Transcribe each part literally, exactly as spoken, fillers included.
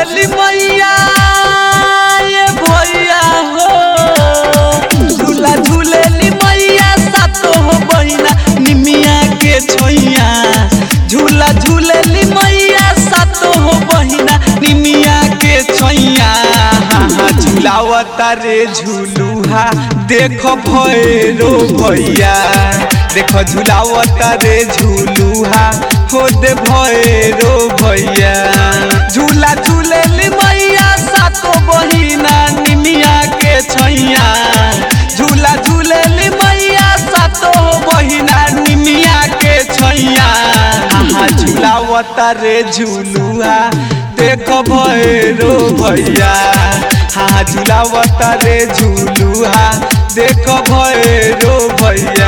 झूलेली मैया ये भैया हो झूला झूलेली मैया सातो हो बहिना निमिया के छैया झूला झूलेली मैया सातो हो बहिना निमिया के छैया झूलावता रे झूलुहा देखो भैरो भैया देखो झूलावता रे झूलुहा हो दे भैरो भैया झूला झूलेली मैया सातो बहिना निमिया के छैया झूला झूलेली मैया सातो बहिना निमिया के छैया झूलावता रे झूलुहा देखो भैरो भैया हाँ झूलावता रे झूलुहा देखो भैरो भैया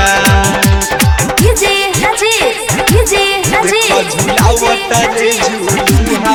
देखो झूलावता रे झूलुहा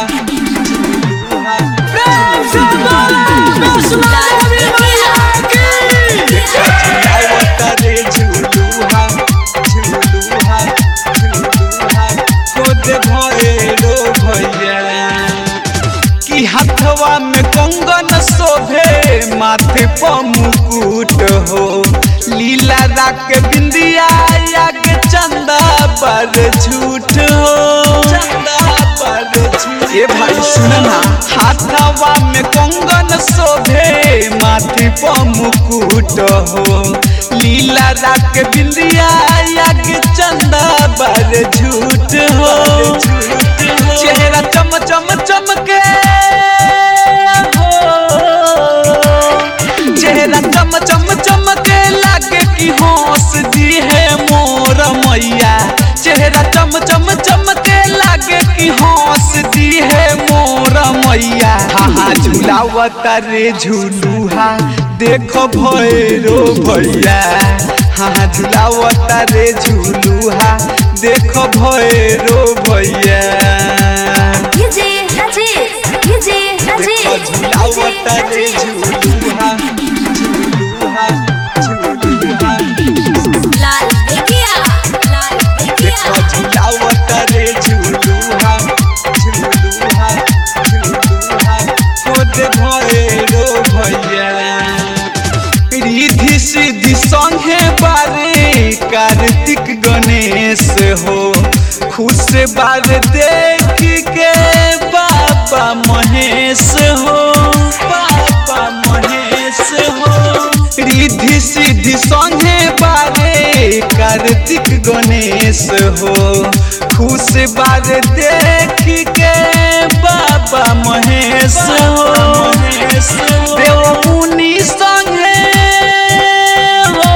झूलावता रे झूलुहा झूलुहा झूलुहा खुद भैरो भैया कि हाथवा में कंगन शोभे माथे पर मुकुट हो लीला राख बिंदिया आगे चंदा पर झूठ हो चंदा पर झूठ ये भाई सुनना हाथवा में कंगन शोभे माथे पर मुकुट हो लीला राख बिंदिया आगे चंदा पर झूठ हो चेहरा चम चम चमके चेहरा चम चम चमके लागे कि हंस दी है मोर मैया चेहरा चम चम चमके लागे कि हंस दी है मोर मैया हाँ झूलावता रे झूलुहा देखो भैरो भैया हाँ झूलावता रे झूलुहा देखो भैरो भैया देखो झूलावता रे झूलुहा झूलुहा झूलुहा देखो झूलावता रे झूलुहा झूलुहा झूलुहा खुद भैरो भैया रिद्धि सिद्धि संगे बारे कार्तिक गणेश हो खुश बार देख के बाबा महेश हो बाबा महेश हो रिद्धि सिद्धि संगे बारे कार्तिक गणेश हो खुश बार देख के बाबा महेश हो देव मुनि संगे हो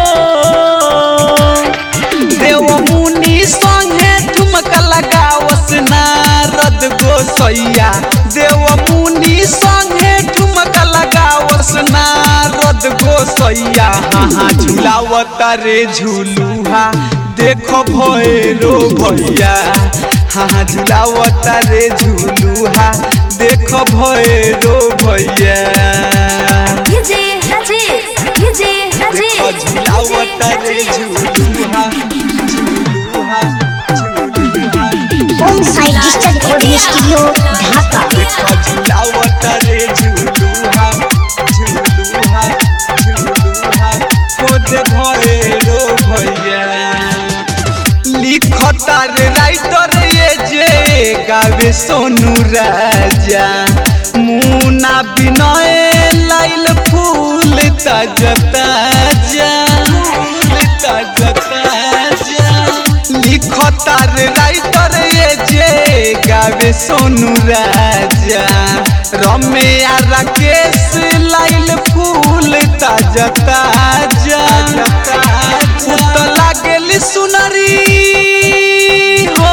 देव मुनि संगे ठुमका लगावस नारद गोसैया देव मुनि संगे ठुमका लगावस नारद गोसैया हाँ झूलावता रे झूलुहा देखो भैरो भैया हाँ झूलावता रे झूलुहा देखो भैरो भैया देखो झूलावता रे झूलुहा झूलुहा झूलुहा Om Sai digital recording studio Dhaka देखो झूलावता रे झूलुहा झूलुहा झूलुहा खुद भैरो भैया लिखता रे राइटर ये जे गावे सोनू राजा मुना बिनय लाइल फूल ताजा ताजा फूल ताजा ताजा लिखता रे राइटर ये जे गावे सोनू राजा रम्या राकेश लाइल फूल ताजा ताजा तो लागेली सुनरी हो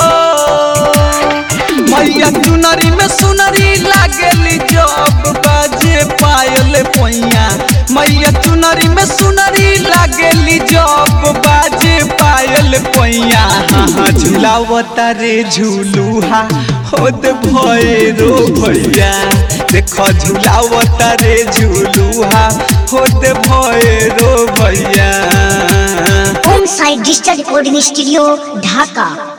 मैया चुनरी में सुनरी लागेली जब बाजे पायल पैया मैया चुनरी में सुनरी लागेली जब बाजे पायल पैया हाँ झूलावता रे झूलुहा होद भैरो भैया देखो झूलावता रे झूलुहा होद भैरो भैया Om Sai digital recording studio ढाका।